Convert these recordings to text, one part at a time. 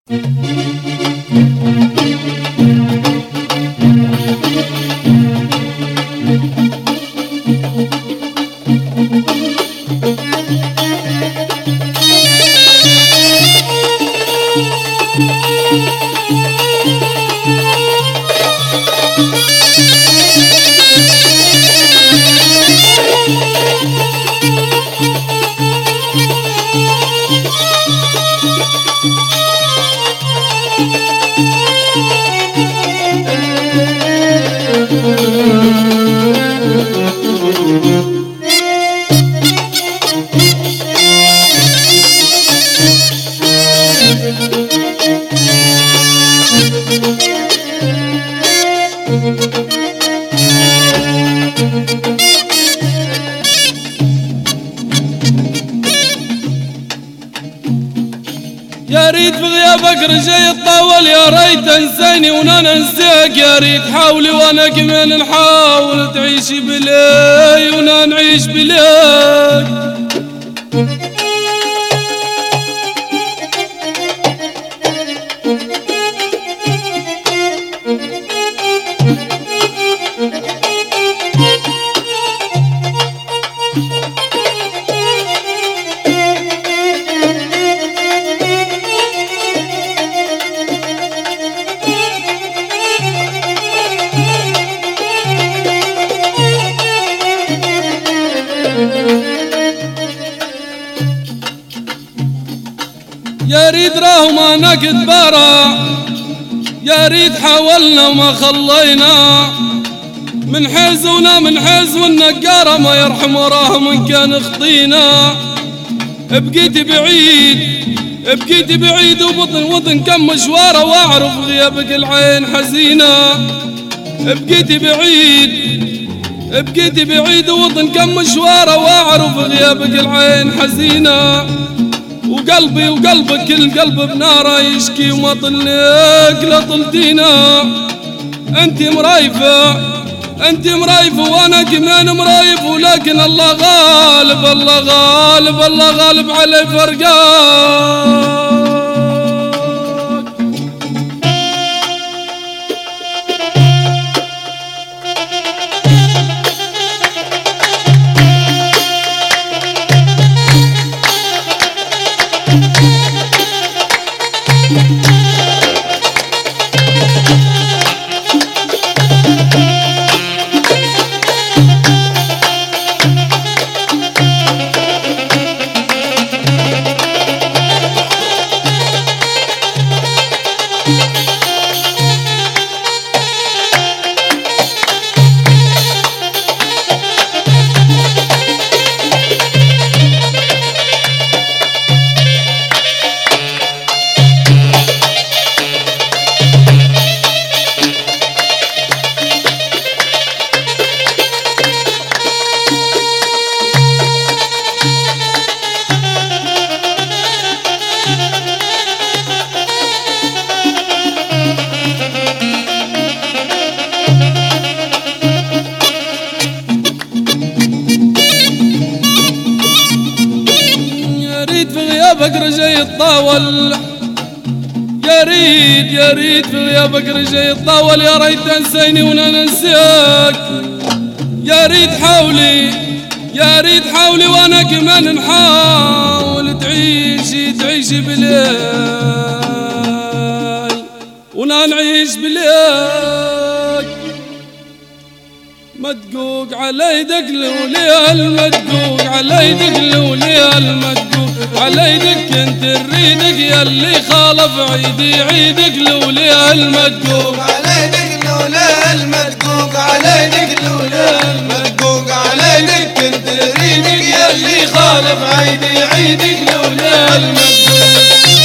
يا ريت بغيابك رجعي يطول، يا ريت تنساني وانا ننساك، يا ريت حاولي وانا كمان نحاول تعيشي بلاي وانا نعيش بلاك. يا ريت راهو ما نقد برا، يا ريت حاولنا وما خلينا، من حزونا من حز والنقارة ما يرحم وراه من كان خطينا. بقيت بعيد بقيت بعيد وبطن كم مشواره، واعرف غيابك العين حزينة. بقيت بعيد وبطن كم مشواره، واعرف غيابك العين حزينة. وقلبك كل قلب بناره يشكي وما طلق لا طلتينا. انت مرايفة وانا كمان مرايف، ولكن الله غالب الله غالب الله غالب علي فرقان. رجعي يتطاول، يا ريت في غيابك رجعي يتطاول، يا ريت تنسيني وانا ننساك. يا ريت حاولي وانا كمان نحاول تعيشي بلاي وانا نعيش بلاك. مدقوق علي دقلولي مدقوق علي دقلولي مدقوق علي دق انت الريدق ياللي خالف عيدك لولي المدقوق علي دقلولي المدقوق علي دقلولي المدقوق علي دق انت الريدق ياللي خالف عيدك لولي المدقوق.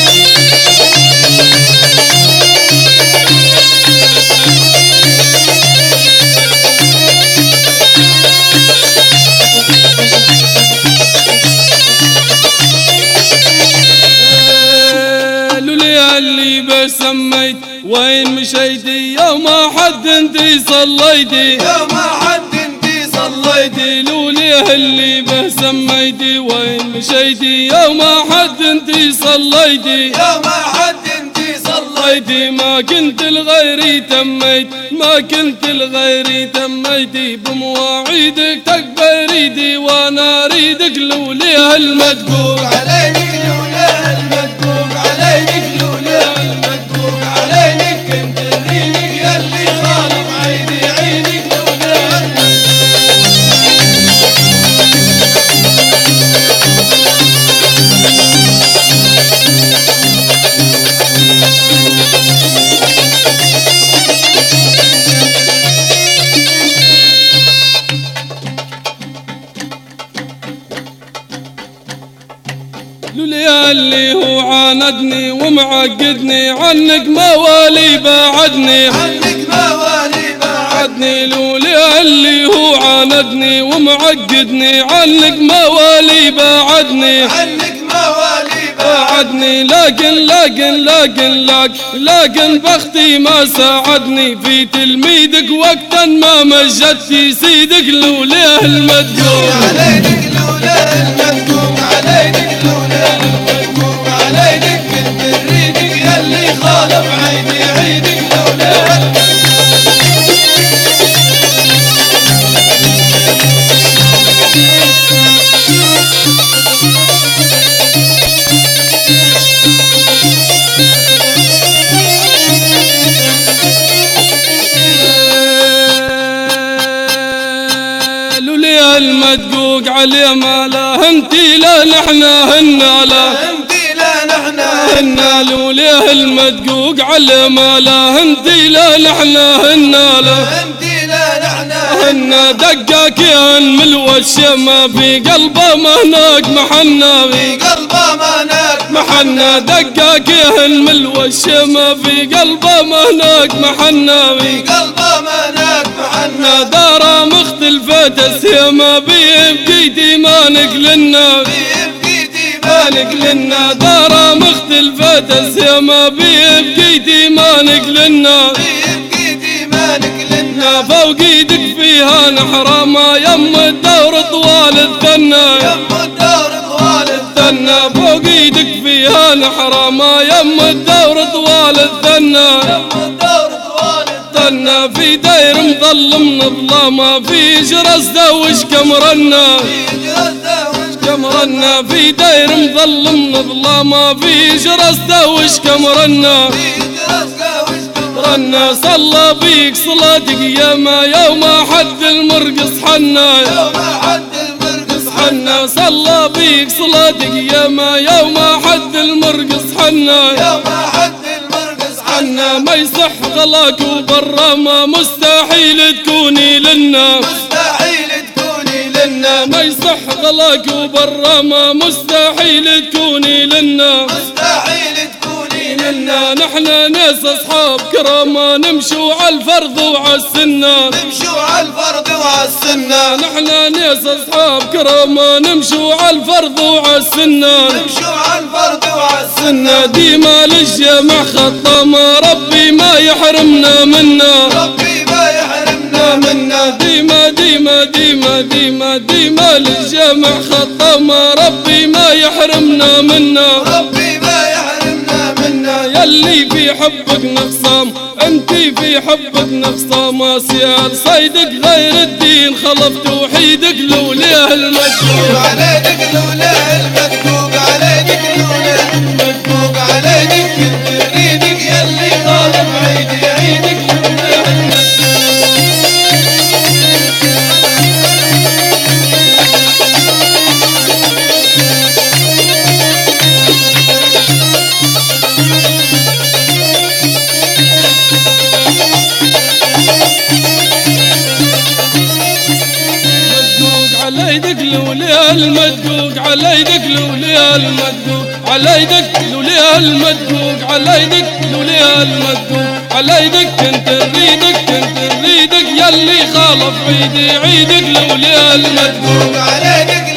سميت وين مشيتي يوم حد انتي صليتي، يوم حد انتي صليتي لوليه اللي به سميتي وين مشيتي يوم حد انتي صليتي، يوم حد انتي عيدي ما كنت لغيري تميت، ما كنت لغيري تميتي بمواعيدك تكبر ايدي وانا اريدك لوليها المدقوق عليك لولا المدقوق عليك لولا المدقوق عليك كنت تريني يلي خالف عيدي عيدك لولا لوليا اللي هو عاندني ومعقدني عنك موالي بعدني، عنك موالي بعدني لوليا اللي هو عاندني ومعقدني عنك موالي بعدني، عنك موالي بعدني لكن بختي ما ساعدني في تلميذك وقتا ما مجدتي سيدك لوليا المدقوق عليك لولا المدقوق عليك لولا المدقوق عليك كنت تريدك يلي خالف عيدي عيدك لولا لوليا المدقوق عليه ما لا انتي لا نحنا هنا لا انتي لا نحنا هنا لوليا المدقوق عليه ما لا انتي لا نحنا هنا لا انتي لا نحنا هنا دقاك يا من الوش ما في قلبه ما هناك محنا في قلبه ما ناك محنا دقاك يا من الوش ما في قلبه ما هناك محنا في قلبه ما ناك محنا دارة مختلفة السيما بيبقيتي ما نقلنا بيبقيتي ما نقلنا دارة مختلفة السيما بيبقيتي ما نقلنا بيبقيتي ما نقلنا فوق ايدك فيها نحرة ما يم الدور طوال الثنا يم الدور طوال الثنا فوق ايدك فيها نحرة ما يم الدور طوال الثنا يم الدور طوال الثنا في داير مظلم نظلامة في جرس دوش كمرنا كمرنا في داير مظلم نظلامة في جرس دوش كمرنا رنا صلى بيك صلاتك ياما يوم حد المرقص حنا يوم حد المرقص حنا صلى بيك صلاتك ياما يوم حد المرقص حنا يوم حد المرقص حنا ما يصح غلاك وبرا ما مستحيل تكوني لنا مستحيل تكوني لنا ما يصح غلاك وبرا ما مستحيل تكوني لنا مستحيل تكوني لنا نحنا ناس اصحاب كرامة نمشوا على الفرض وعلى السنة نمشوا على الفرض وعلى السنة نحنا ناس اصحاب كرامة نمشوا على الفرض وعلى السنة نمشوا على الفرض وعلى السنة ديما للجمع خطامة ربي ما يحرمنا منا ربي ما يحرمنا منا ديما للجمع خطامة ربي ما يحرمنا منا ربي ما يحرمنا منا يلي في حبك نخصام انتي في حبك نخصام سياد صيدك غير الدين خلف توحيدك لوليه المدقوق عليك لولا المدقوق عليك لولا المدقوق عليك كنت تريدك يلي خالف عيدي عيدك عليدك لوليا المدقوق عليدك لوليا المدقوق عليدك لوليا المدقوق عليدك لوليا المدقوق عليدك كنت نريدك يلي خالف عيدي عيدك لوليا المدقوق عليك